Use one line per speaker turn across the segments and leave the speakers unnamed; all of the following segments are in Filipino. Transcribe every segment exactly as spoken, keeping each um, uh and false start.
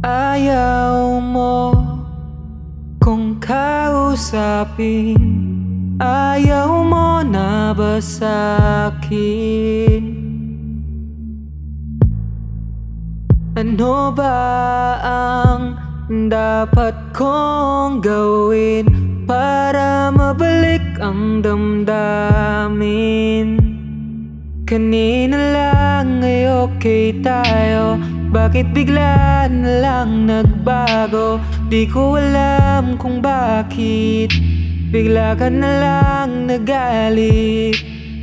Ayaw mo kung kausapin, ayaw mo na ba sa'kin? Ano ba ang dapat kong gawin para mabalik ang damdamin? Kanina lang ay okay tayo, bakit bigla na lang nagbago? Di ko alam kung bakit bigla ka na lang nagalit.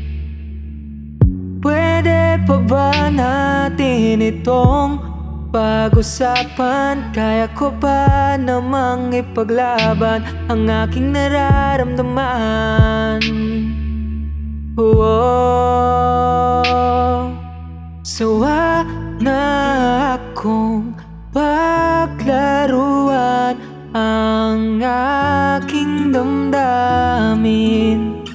Pwede pa ba natin itong pag-usapan? Kaya ko pa namang ipaglaban ang aking nararamdaman. Whoa. Sawa na akong paglaruan ang aking damdamin.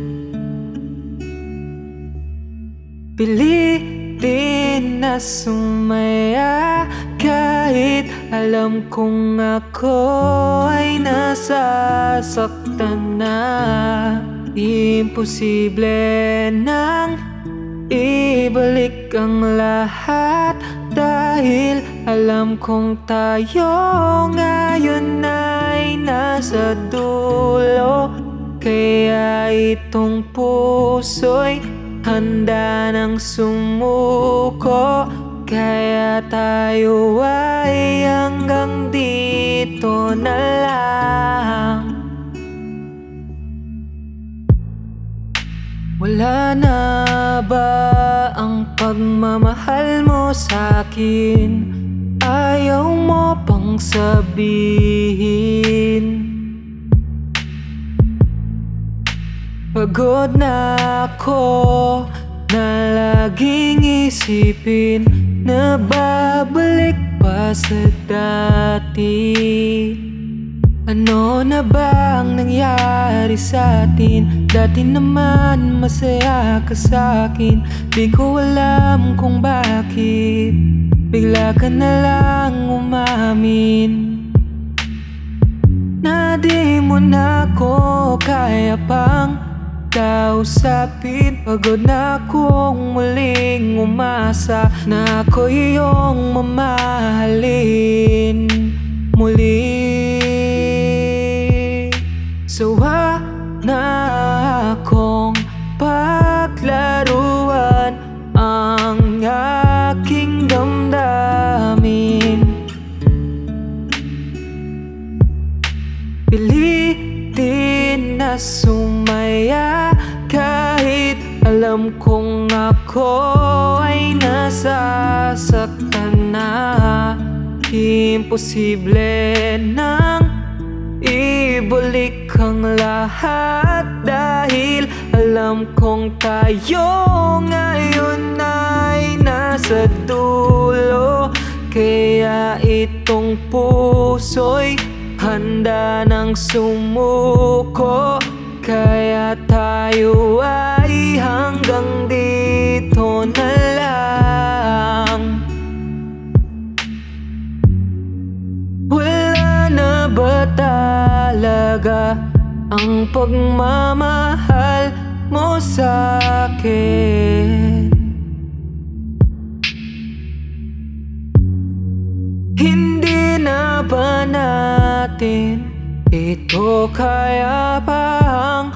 Pilitin na sumaya kahit alam kong ako ay nasasaktan na. Imposible nang ibalik ang lahat dahil alam kong tayo ngayon ay nasa dulo. Kaya itong puso'y handa nang sumuko. Kaya tayo ay hanggang dito na lang. Wala na ba ang pagmamahal mo sa'kin? Ayaw mo pang sabihin. Pagod na ako na laging isipin na babalik pa sa dati. Ano na ba ang nangyari sa atin? Dati naman masaya ka sa'kin. Di ko alam kung bakit bigla ka na lang umamin na di mo na ako kaya pang kausapin. Pagod na akong muling umasa na ako iyong mamahalin muli. Sawa na akong paglaruan ang aking damdamin. Pilitin na sumaya kahit alam kong ako ay nasasaktan na. Imposible nang ibalik ang lahat dahil alam kong tayo ngayon ay nasa dulo. Kaya itong puso'y handa nang sumuko. Kaya tayo ay hanggang dito na lang. Wala na ba talaga ang pagmamahal mo sa'kin? Hindi na ba natin ito kaya pang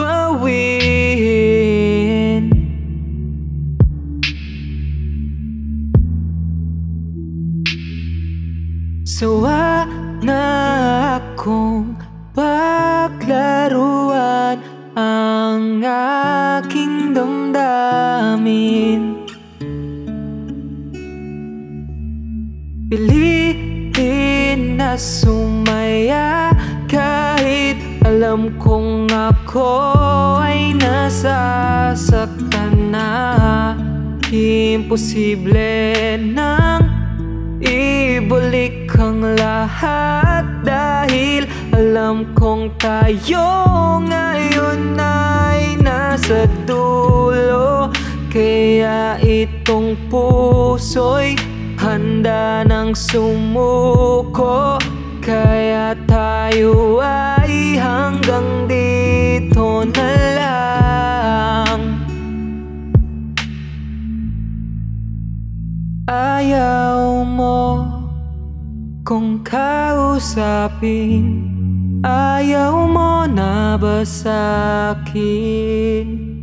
bawiin? Sawa na akong paglaruan ang aking damdamin. Pilitin na sumaya kahit alam kong ako ay nasasaktan na. Imposible nang ibalik ang lahat dahil alam kong tayo ngayon ay nasa dulo. Kaya itong puso'y handa nang sumuko. Kaya tayo ay hanggang dito na lang. Ayaw mo kung kausapin, ayaw mo na ba sa'kin?